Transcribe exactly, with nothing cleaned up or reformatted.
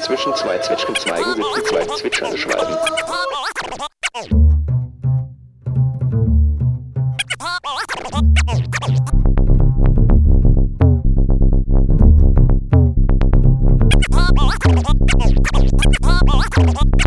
Zwischen zwei Zwetschgenzweigen sitzen zwei zwitschernde Schwalben. Ha ha ha ha ha!